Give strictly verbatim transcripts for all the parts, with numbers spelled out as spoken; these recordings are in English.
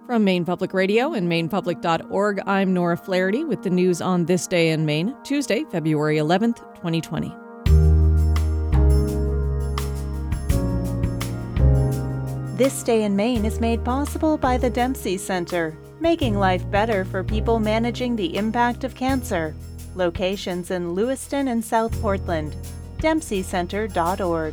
From Maine Public Radio and maine public dot org, I'm Nora Flaherty with the news on this day in Maine, Tuesday, February eleventh, twenty twenty. This Day in Maine is made possible by the Dempsey Center, making life better for people managing the impact of cancer. Locations in Lewiston and South Portland. dempsey center dot org.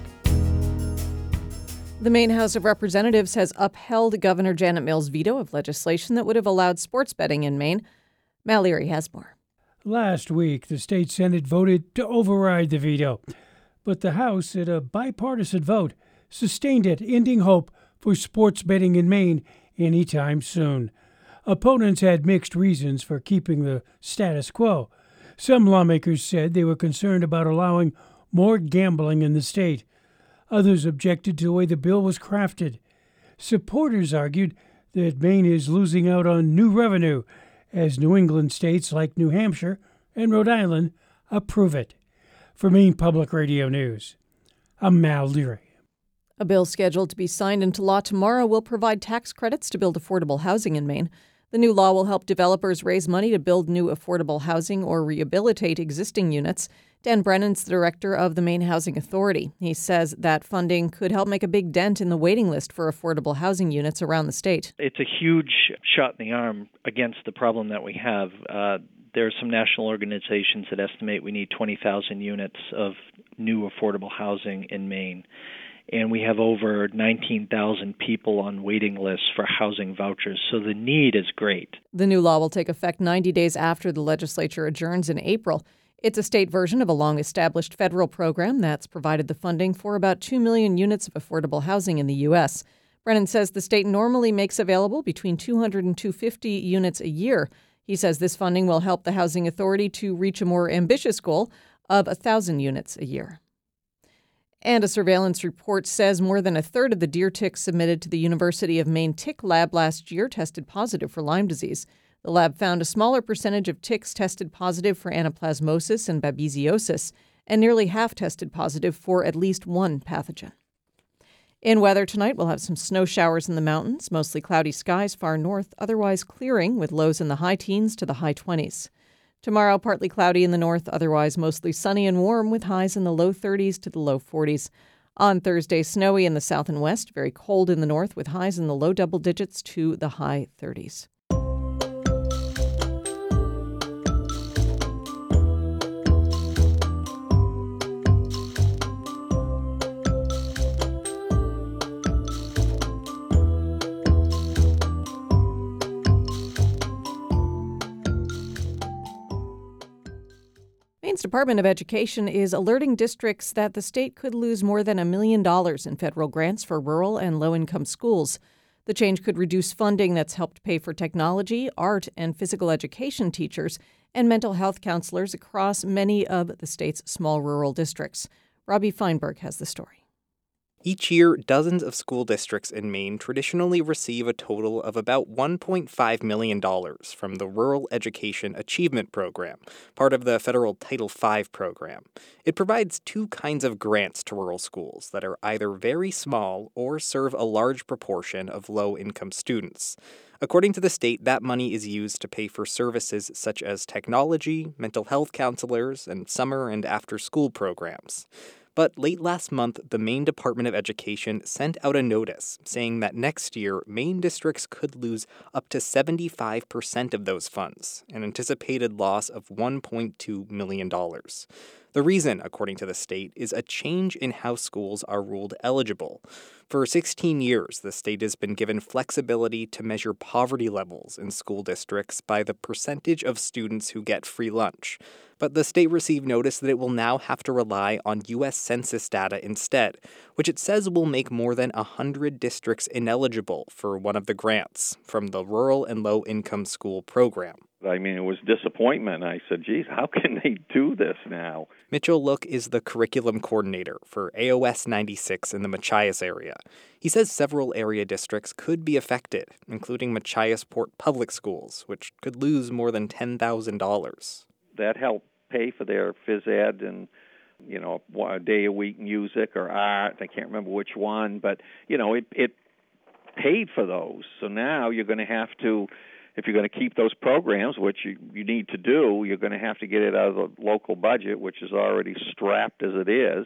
The Maine House of Representatives has upheld Governor Janet Mills' veto of legislation that would have allowed sports betting in Maine. Mal Leary has more. Last week, the state Senate voted to override the veto, but the House, in a bipartisan vote, sustained it, ending hope for sports betting in Maine anytime soon. Opponents had mixed reasons for keeping the status quo. Some lawmakers said they were concerned about allowing more gambling in the state. Others objected to the way the bill was crafted. Supporters argued that Maine is losing out on new revenue as New England states like New Hampshire and Rhode Island approve it. For Maine Public Radio News, I'm Mal Leary. A bill scheduled to be signed into law tomorrow will provide tax credits to build affordable housing in Maine. The new law will help developers raise money to build new affordable housing or rehabilitate existing units. Dan Brennan's the director of the Maine Housing Authority. He says that funding could help make a big dent in the waiting list for affordable housing units around the state. It's a huge shot in the arm against the problem that we have. Uh, there are some national organizations that estimate we need twenty thousand units of new affordable housing in Maine. And we have over nineteen thousand people on waiting lists for housing vouchers, so the need is great. The new law will take effect ninety days after the legislature adjourns in April. It's a state version of a long-established federal program that's provided the funding for about two million units of affordable housing in the U S. Brennan says the state normally makes available between two hundred and two hundred fifty units a year. He says this funding will help the Housing Authority to reach a more ambitious goal of one thousand units a year. And a surveillance report says more than a third of the deer ticks submitted to the University of Maine Tick Lab last year tested positive for Lyme disease. The lab found a smaller percentage of ticks tested positive for anaplasmosis and babesiosis, and nearly half tested positive for at least one pathogen. In weather tonight, we'll have some snow showers in the mountains, mostly cloudy skies far north, otherwise clearing with lows in the high teens to the high twenties. Tomorrow, partly cloudy in the north, otherwise mostly sunny and warm with highs in the low thirties to the low forties. On Thursday, snowy in the south and west, very cold in the north with highs in the low double digits to the high thirties. Maine's Department of Education is alerting districts that the state could lose more than a million dollars in federal grants for rural and low-income schools. The change could reduce funding that's helped pay for technology, art, and physical education teachers and mental health counselors across many of the state's small rural districts. Robbie Feinberg has the story. Each year, dozens of school districts in Maine traditionally receive a total of about one point five million dollars from the Rural Education Achievement Program, part of the federal Title five program. It provides two kinds of grants to rural schools that are either very small or serve a large proportion of low-income students. According to the state, that money is used to pay for services such as technology, mental health counselors, and summer and after-school programs. But late last month, the Maine Department of Education sent out a notice saying that next year, Maine districts could lose up to seventy-five percent of those funds, an anticipated loss of one point two million dollars. The reason, according to the state, is a change in how schools are ruled eligible. For sixteen years, the state has been given flexibility to measure poverty levels in school districts by the percentage of students who get free lunch. But the state received notice that it will now have to rely on U S Census data instead, which it says will make more than one hundred districts ineligible for one of the grants from the Rural and Low-Income School Program. I mean, it was disappointment. I said, geez, how can they do this now? Mitchell Look is the curriculum coordinator for A O S ninety-six in the Machias area. He says several area districts could be affected, including Machiasport Public Schools, which could lose more than ten thousand dollars. That helped pay for their phys ed and, you know, a day a week music or art. I can't remember which one, but, you know, it, it paid for those. So now you're going to have to, if you're going to keep those programs, which you, you need to do, you're going to have to get it out of the local budget, which is already strapped as it is.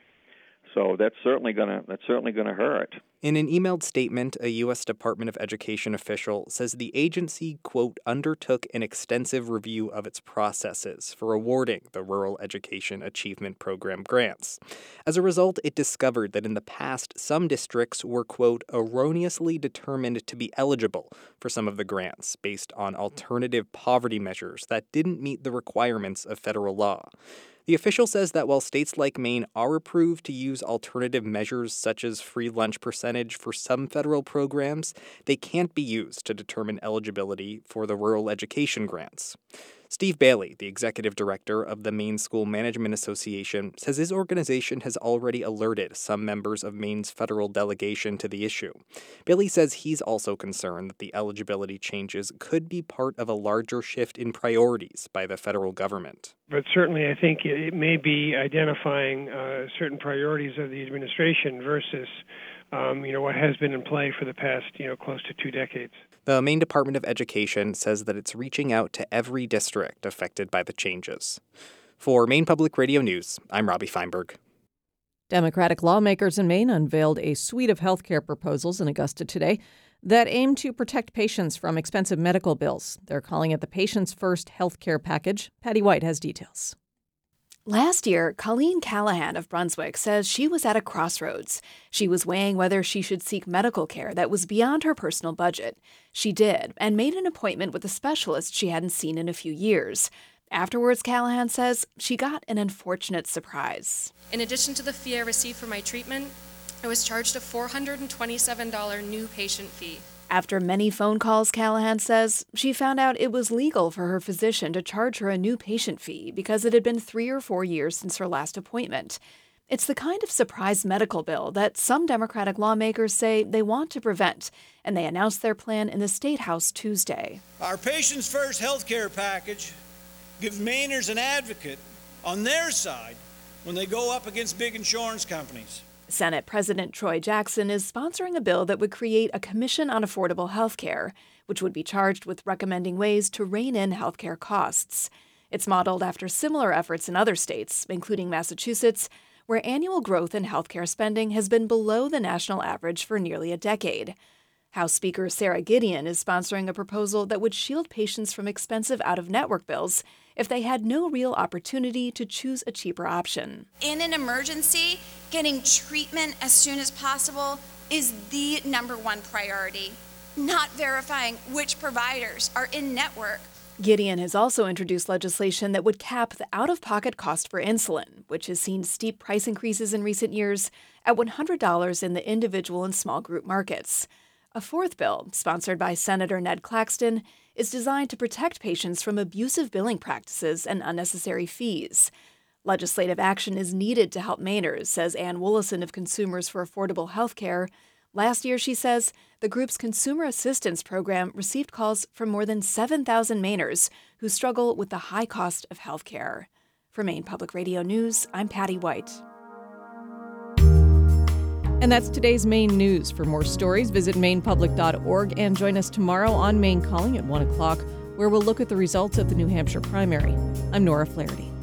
So that's certainly going to that's certainly going to hurt. In an emailed statement, a U S Department of Education official says the agency, quote, undertook an extensive review of its processes for awarding the Rural Education Achievement Program grants. As a result, it discovered that in the past, some districts were, quote, erroneously determined to be eligible for some of the grants based on alternative poverty measures that didn't meet the requirements of federal law. The official says that while states like Maine are approved to use alternative measures such as free lunch percentage for some federal programs, they can't be used to determine eligibility for the rural education grants. Steve Bailey, the executive director of the Maine School Management Association, says his organization has already alerted some members of Maine's federal delegation to the issue. Bailey says he's also concerned that the eligibility changes could be part of a larger shift in priorities by the federal government. But certainly I think it may be identifying uh, certain priorities of the administration versus um, you know, what has been in play for the past, you know, close to two decades. The Maine Department of Education says that it's reaching out to every district affected by the changes. For Maine Public Radio News, I'm Robbie Feinberg. Democratic lawmakers in Maine unveiled a suite of health care proposals in Augusta today that aim to protect patients from expensive medical bills. They're calling it the Patients First Health Care Package. Patty White has details. Last year, Colleen Callahan of Brunswick says she was at a crossroads. She was weighing whether she should seek medical care that was beyond her personal budget. She did, and made an appointment with a specialist she hadn't seen in a few years. Afterwards, Callahan says she got an unfortunate surprise. In addition to the fee I received for my treatment, I was charged a four hundred twenty-seven dollars new patient fee. After many phone calls, Callahan says, she found out it was legal for her physician to charge her a new patient fee because it had been three or four years since her last appointment. It's the kind of surprise medical bill that some Democratic lawmakers say they want to prevent, and they announced their plan in the State House Tuesday. Our Patients First health care package gives Mainers an advocate on their side when they go up against big insurance companies. Senate President Troy Jackson is sponsoring a bill that would create a commission on affordable health care, which would be charged with recommending ways to rein in health care costs. It's modeled after similar efforts in other states, including Massachusetts, where annual growth in health care spending has been below the national average for nearly a decade. House Speaker Sarah Gideon is sponsoring a proposal that would shield patients from expensive out-of-network bills if they had no real opportunity to choose a cheaper option. In an emergency, getting treatment as soon as possible is the number one priority, not verifying which providers are in-network. Gideon has also introduced legislation that would cap the out-of-pocket cost for insulin, which has seen steep price increases in recent years, at one hundred dollars in the individual and small group markets. A fourth bill, sponsored by Senator Ned Claxton, is designed to protect patients from abusive billing practices and unnecessary fees. Legislative action is needed to help Mainers, says Ann Woolison of Consumers for Affordable Health Care. Last year, she says, the group's consumer assistance program received calls from more than seven thousand Mainers who struggle with the high cost of health care. For Maine Public Radio News, I'm Patty White. And that's today's Maine news. For more stories, visit maine public dot org and join us tomorrow on Maine Calling at one o'clock, where we'll look at the results of the New Hampshire primary. I'm Nora Flaherty.